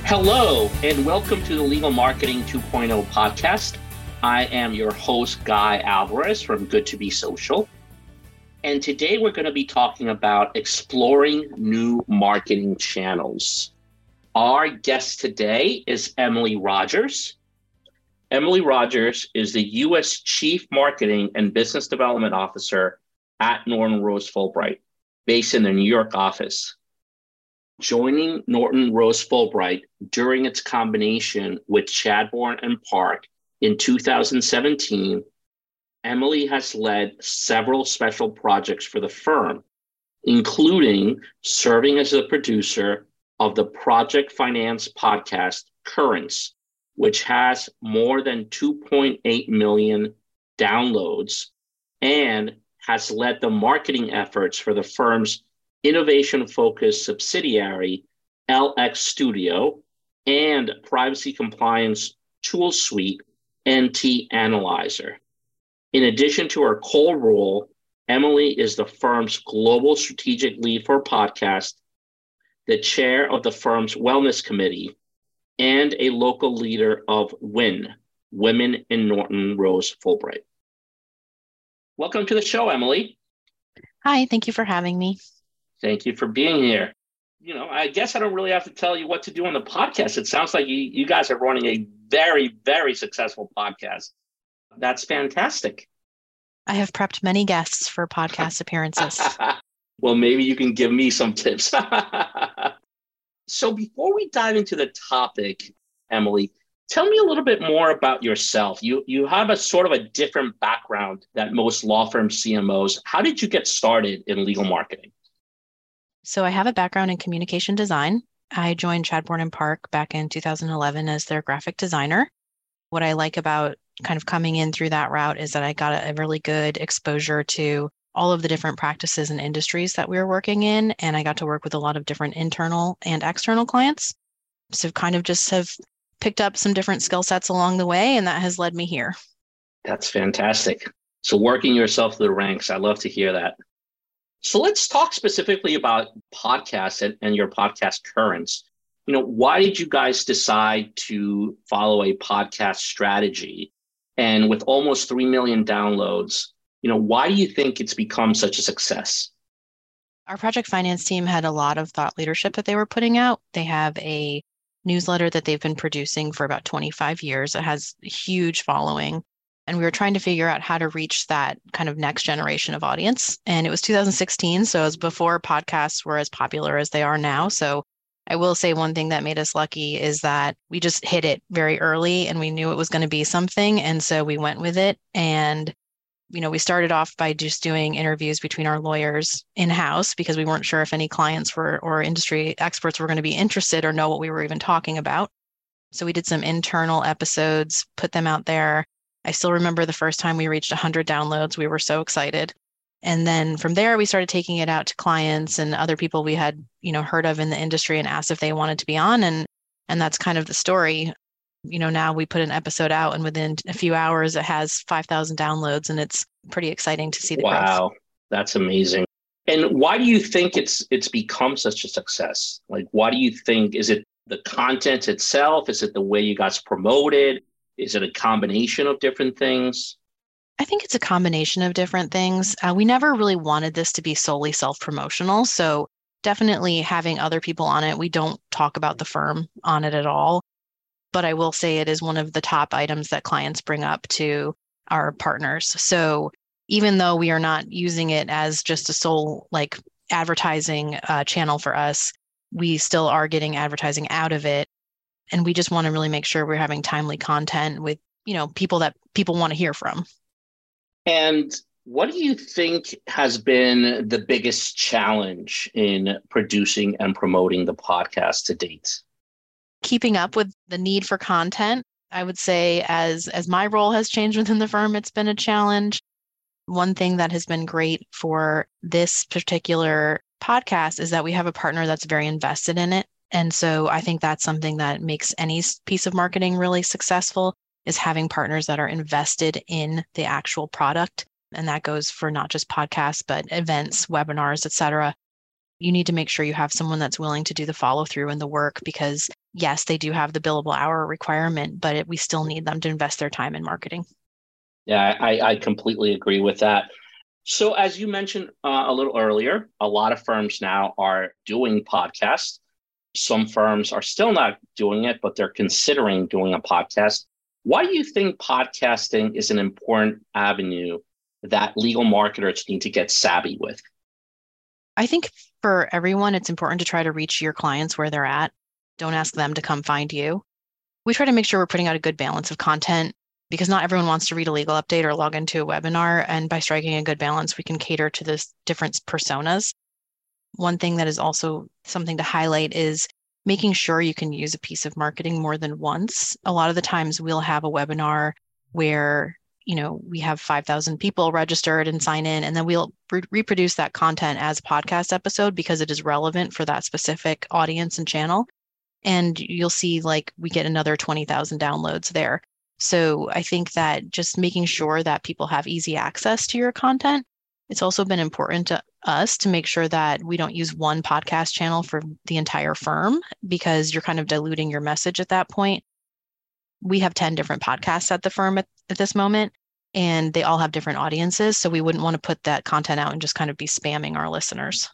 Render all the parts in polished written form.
Hello, and welcome to the Legal Marketing 2.0 podcast. I am your host, Guy Alvarez from Good to Be Social. And today we're going to be talking about exploring new marketing channels. Our guest today is Emily Rogers. Emily Rogers is the U.S. Chief Marketing and Business Development Officer at Norton Rose Fulbright, based in the New York office. Joining Norton Rose Fulbright during its combination with Chadbourne and Park in 2017, Emily has led several special projects for the firm, including serving as the producer of the Project Finance podcast, Currents, which has more than 2.8 million downloads and has led the marketing efforts for the firm's innovation-focused subsidiary, LX Studio, and privacy compliance tool suite, NT Analyzer. In addition to her core role, Emily is the firm's global strategic lead for podcast, the chair of the firm's wellness committee, and a local leader of WIN, Women in Norton Rose Fulbright. Welcome to the show, Emily. Hi, thank you for having me. Thank you for being here. I guess I don't really have to tell you what to do on the podcast. It sounds like you guys are running a very, very successful podcast. That's fantastic. I have prepped many guests for podcast appearances. Well, maybe you can give me some tips. So before we dive into the topic, Emily, tell me a little bit more about yourself. You have a sort of a different background than most law firm CMOs. How did you get started in legal marketing? So I have a background in communication design. I joined Chadbourne and Park back in 2011 as their graphic designer. What I like about kind of coming in through that route is that I got a really good exposure to all of the different practices and industries that we were working in. And I got to work with a lot of different internal and external clients. So kind of just have picked up some different skill sets along the way, and that has led me here. That's fantastic. So working yourself through the ranks, I love to hear that. So let's talk specifically about podcasts and your podcast Currents. Why did you guys decide to follow a podcast strategy? And with almost 3 million downloads, why do you think it's become such a success? Our project finance team had a lot of thought leadership that they were putting out. They have a newsletter that they've been producing for about 25 years. It has a huge following. And we were trying to figure out how to reach that kind of next generation of audience. And it was 2016, so it was before podcasts were as popular as they are now. So I will say one thing that made us lucky is that we just hit it very early and we knew it was going to be something. And so we went with it. And, we started off by just doing interviews between our lawyers in-house because we weren't sure if any clients or industry experts were going to be interested or know what we were even talking about. So we did some internal episodes, put them out there. I still remember the first time we reached 100 downloads. We were so excited. And then from there, we started taking it out to clients and other people we had, heard of in the industry and asked if they wanted to be on. And that's kind of the story. Now we put an episode out and within a few hours, it has 5,000 downloads, and it's pretty exciting to see the growth. Wow, that's amazing. And why do you think it's become such a success? Like, why do you think, is it the content itself? Is it the way you guys promoted? Is it a combination of different things? I think it's a combination of different things. We never really wanted this to be solely self-promotional. So definitely having other people on it. We don't talk about the firm on it at all. But I will say it is one of the top items that clients bring up to our partners. So even though we are not using it as just a sole advertising channel for us, we still are getting advertising out of it. And we just want to really make sure we're having timely content with, people that people want to hear from. And what do you think has been the biggest challenge in producing and promoting the podcast to date? Keeping up with the need for content. I would say as my role has changed within the firm, it's been a challenge. One thing that has been great for this particular podcast is that we have a partner that's very invested in it. And so I think that's something that makes any piece of marketing really successful, is having partners that are invested in the actual product. And that goes for not just podcasts, but events, webinars, et cetera. You need to make sure you have someone that's willing to do the follow through and the work, because yes, they do have the billable hour requirement, but we still need them to invest their time in marketing. Yeah, I completely agree with that. So as you mentioned a little earlier, a lot of firms now are doing podcasts. Some firms are still not doing it, but they're considering doing a podcast. Why do you think podcasting is an important avenue that legal marketers need to get savvy with? I think for everyone, it's important to try to reach your clients where they're at. Don't ask them to come find you. We try to make sure we're putting out a good balance of content because not everyone wants to read a legal update or log into a webinar. And by striking a good balance, we can cater to this different personas. One thing that is also something to highlight is making sure you can use a piece of marketing more than once. A lot of the times we'll have a webinar where we have 5,000 people registered and sign in, and then we'll reproduce that content as a podcast episode because it is relevant for that specific audience and channel. And you'll see we get another 20,000 downloads there. So I think that just making sure that people have easy access to your content. It's also been important to us to make sure that we don't use one podcast channel for the entire firm because you're kind of diluting your message at that point. We have 10 different podcasts at the firm at this moment, and they all have different audiences. So we wouldn't want to put that content out and just kind of be spamming our listeners.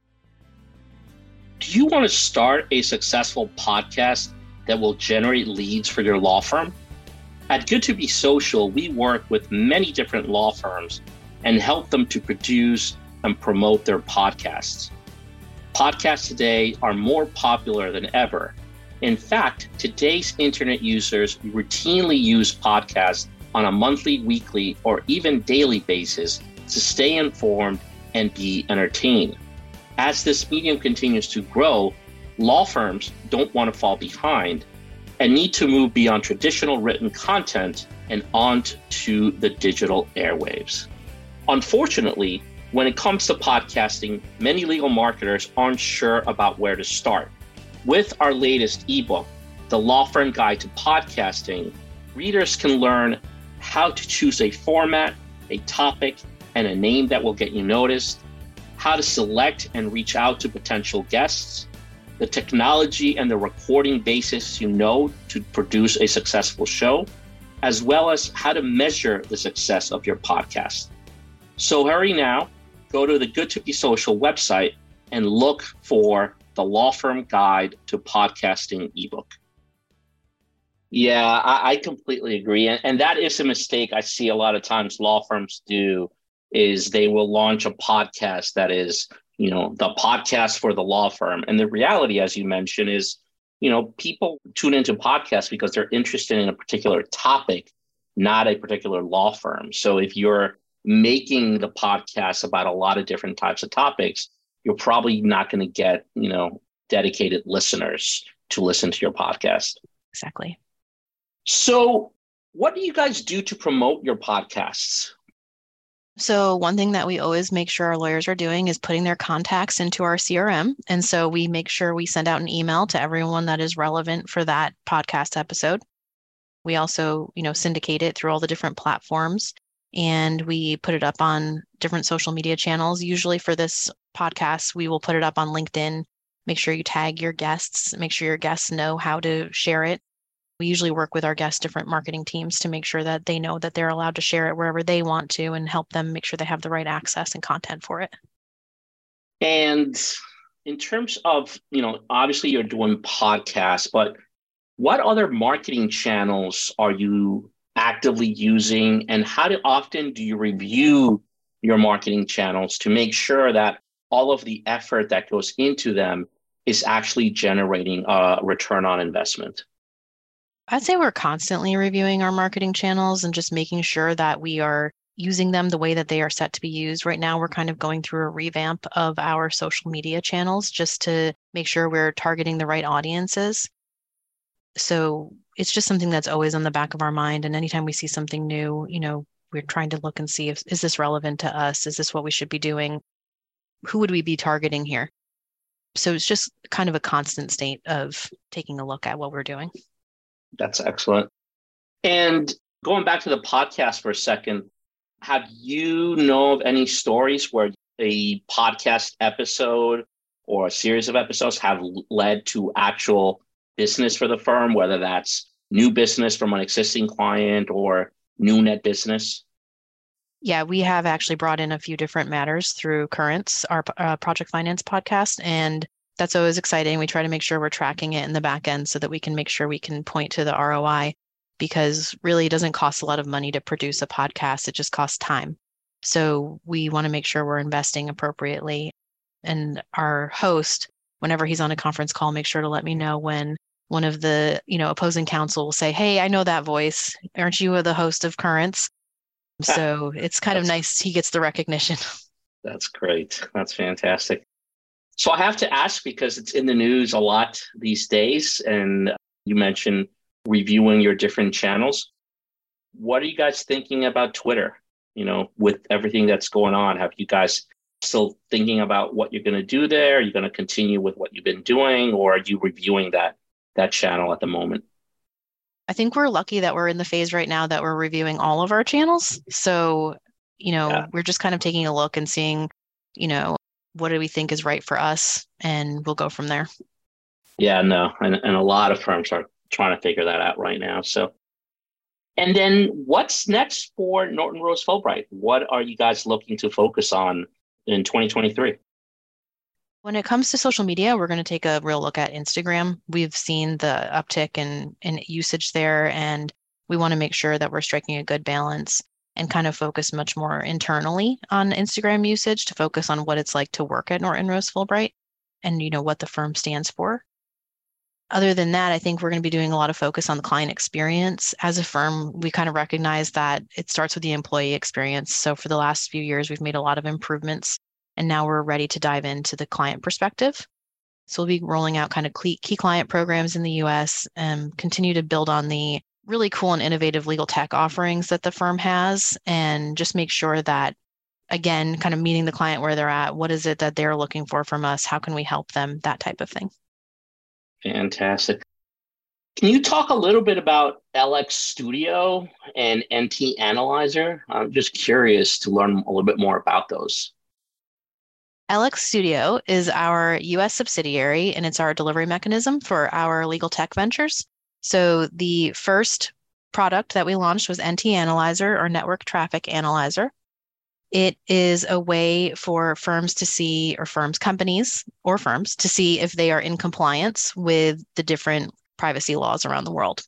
Do you want to start a successful podcast that will generate leads for your law firm? At Good to Be Social, we work with many different law firms and help them to produce and promote their podcasts. Podcasts today are more popular than ever. In fact, today's internet users routinely use podcasts on a monthly, weekly, or even daily basis to stay informed and be entertained. As this medium continues to grow, law firms don't want to fall behind and need to move beyond traditional written content and onto the digital airwaves. Unfortunately, when it comes to podcasting, many legal marketers aren't sure about where to start. With our latest ebook, The Law Firm Guide to Podcasting, readers can learn how to choose a format, a topic, and a name that will get you noticed, how to select and reach out to potential guests, the technology and the recording basis to produce a successful show, as well as how to measure the success of your podcast. So hurry now, go to the Good to Be Social website and look for the Law Firm Guide to Podcasting ebook. Yeah, I completely agree. And that is a mistake I see a lot of times law firms do, is they will launch a podcast that is, the podcast for the law firm. And the reality, as you mentioned, is, people tune into podcasts because they're interested in a particular topic, not a particular law firm. So if you're making the podcast about a lot of different types of topics, you're probably not going to get, dedicated listeners to listen to your podcast. Exactly. So what do you guys do to promote your podcasts? So one thing that we always make sure our lawyers are doing is putting their contacts into our CRM. And so we make sure we send out an email to everyone that is relevant for that podcast episode. We also, syndicate it through all the different platforms, and we put it up on different social media channels. Usually for this podcast, we will put it up on LinkedIn. Make sure you tag your guests, make sure your guests know how to share it. We usually work with our guests' different marketing teams to make sure that they know that they're allowed to share it wherever they want to and help them make sure they have the right access and content for it. And in terms of, obviously you're doing podcasts, but what other marketing channels are you actively using, and how often do you review your marketing channels to make sure that all of the effort that goes into them is actually generating a return on investment? I'd say we're constantly reviewing our marketing channels and just making sure that we are using them the way that they are set to be used. Right now, we're kind of going through a revamp of our social media channels just to make sure we're targeting the right audiences. So it's just something that's always on the back of our mind. And anytime we see something new, we're trying to look and see is this relevant to us? Is this what we should be doing? Who would we be targeting here? So it's just kind of a constant state of taking a look at what we're doing. That's excellent. And going back to the podcast for a second, have you know of any stories where a podcast episode or a series of episodes have led to actual business for the firm, whether that's new business from an existing client or new net business? Yeah, we have actually brought in a few different matters through Currents, our project finance podcast, and that's always exciting. We try to make sure we're tracking it in the back end so that we can make sure we can point to the ROI, because really it doesn't cost a lot of money to produce a podcast. It just costs time. So we want to make sure we're investing appropriately. And our host, whenever he's on a conference call, make sure to let me know when one of the, opposing counsel will say, "Hey, I know that voice. Aren't you the host of Currents?" So it's kind of nice. He gets the recognition. That's great. That's fantastic. So I have to ask, because it's in the news a lot these days, and you mentioned reviewing your different channels. What are you guys thinking about Twitter? With everything that's going on, have you guys still thinking about what you're going to do there? Are you going to continue with what you've been doing, or are you reviewing that channel at the moment? I think we're lucky that we're in the phase right now that we're reviewing all of our channels. So, we're just kind of taking a look and seeing, what do we think is right for us, and we'll go from there. Yeah, no, and a lot of firms are trying to figure that out right now. So, and then what's next for Norton Rose Fulbright? What are you guys looking to focus on in 2023? When it comes to social media, we're going to take a real look at Instagram. We've seen the uptick in usage there, and we want to make sure that we're striking a good balance and kind of focus much more internally on Instagram usage to focus on what it's like to work at Norton Rose Fulbright and, what the firm stands for. Other than that, I think we're going to be doing a lot of focus on the client experience. As a firm, we kind of recognize that it starts with the employee experience. So for the last few years, we've made a lot of improvements, and now we're ready to dive into the client perspective. So we'll be rolling out kind of key client programs in the US and continue to build on the really cool and innovative legal tech offerings that the firm has, and just make sure that, again, kind of meeting the client where they're at. What is it that they're looking for from us? How can we help them? That type of thing. Fantastic. Can you talk a little bit about LX Studio and NT Analyzer? I'm just curious to learn a little bit more about those. LX Studio is our US subsidiary, and it's our delivery mechanism for our legal tech ventures. So the first product that we launched was NT Analyzer, or Network Traffic Analyzer. It is a way for firms to see, or companies or firms to see if they are in compliance with the different privacy laws around the world.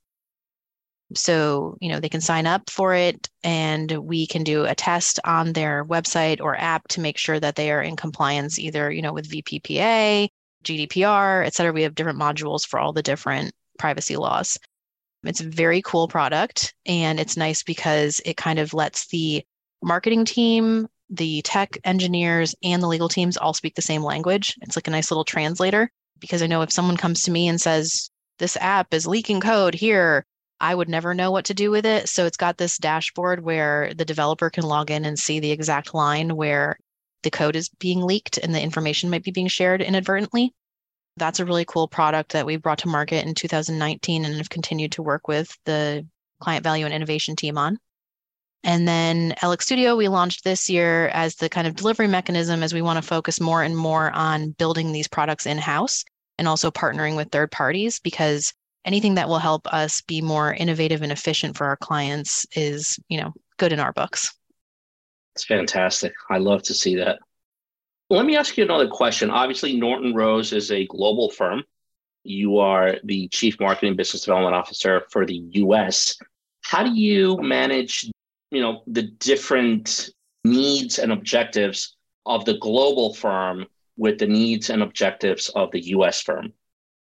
So, they can sign up for it, and we can do a test on their website or app to make sure that they are in compliance, either, with VPPA, GDPR, et cetera. We have different modules for all the different privacy laws. It's a very cool product, and it's nice because it kind of lets the marketing team, the tech engineers, and the legal teams all speak the same language. It's like a nice little translator, because I know if someone comes to me and says, "This app is leaking code here," I would never know what to do with it. So it's got this dashboard where the developer can log in and see the exact line where the code is being leaked and the information might be being shared inadvertently. That's a really cool product that we brought to market in 2019 and have continued to work with the client value and innovation team on. And then LX Studio, we launched this year as the kind of delivery mechanism, as we want to focus more and more on building these products in-house and also partnering with third parties, because anything that will help us be more innovative and efficient for our clients is, good in our books. It's fantastic. I love to see that. Let me ask you another question. Obviously, Norton Rose is a global firm. You are the Chief Marketing Business Development Officer for the US. How do you manage, the different needs and objectives of the global firm with the needs and objectives of the US firm?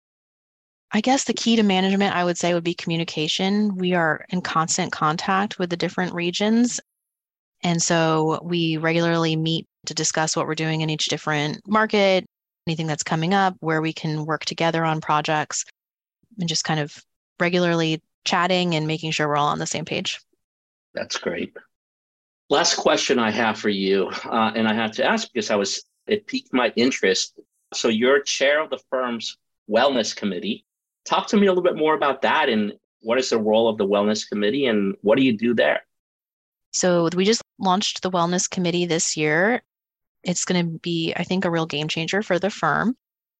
I guess the key to management, I would say, would be communication. We are in constant contact with the different regions. And so we regularly meet to discuss what we're doing in each different market, anything that's coming up, where we can work together on projects, and just kind of regularly chatting and making sure we're all on the same page. That's great. Last question I have for you, and I have to ask because it piqued my interest. So you're chair of the firm's wellness committee. Talk to me a little bit more about that, and what is the role of the wellness committee, and what do you do there? So we just launched the wellness committee this year. It's going to be, I think, a real game changer for the firm.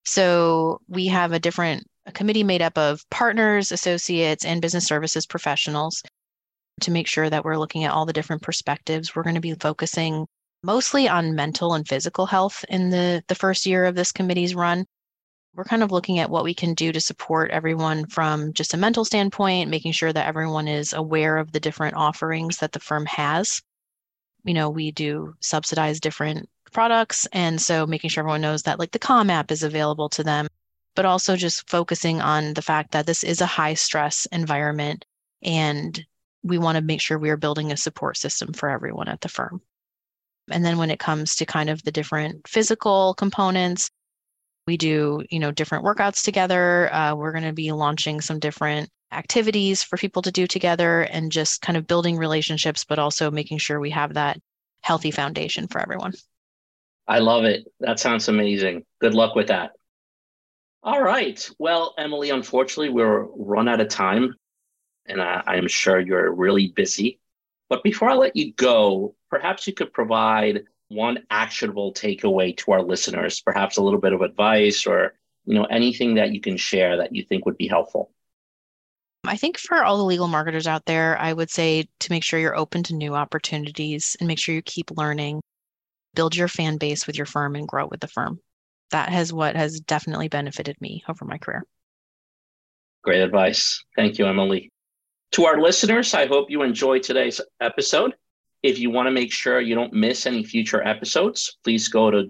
So we have a committee made up of partners, associates, and business services professionals to make sure that we're looking at all the different perspectives. We're going to be focusing mostly on mental and physical health in the first year of this committee's run. We're kind of looking at what we can do to support everyone from just a mental standpoint, making sure that everyone is aware of the different offerings that the firm has. We do subsidize different products. And so making sure everyone knows that like the Calm app is available to them, but also just focusing on the fact that this is a high stress environment and we want to make sure we are building a support system for everyone at the firm. And then when it comes to kind of the different physical components, we do, different workouts together. We're going to be launching some different activities for people to do together and just kind of building relationships, but also making sure we have that healthy foundation for everyone. I love it. That sounds amazing. Good luck with that. All right. Well, Emily, unfortunately, we're run out of time, and I am sure you're really busy. But before I let you go, perhaps you could provide one actionable takeaway to our listeners, perhaps a little bit of advice or, anything that you can share that you think would be helpful. I think for all the legal marketers out there, I would say to make sure you're open to new opportunities and make sure you keep learning, build your fan base with your firm and grow with the firm. That is what has definitely benefited me over my career. Great advice. Thank you, Emily. To our listeners, I hope you enjoyed today's episode. If you want to make sure you don't miss any future episodes, please go to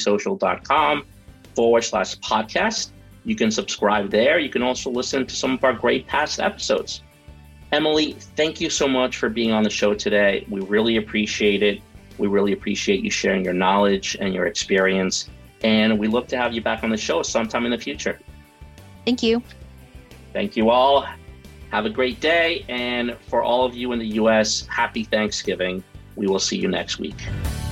goodtobesocial.com/podcast. You can subscribe there. You can also listen to some of our great past episodes. Emily, thank you so much for being on the show today. We really appreciate it. We really appreciate you sharing your knowledge and your experience. And we look to have you back on the show sometime in the future. Thank you. Thank you all. Have a great day. And for all of you in the US, happy Thanksgiving. We will see you next week.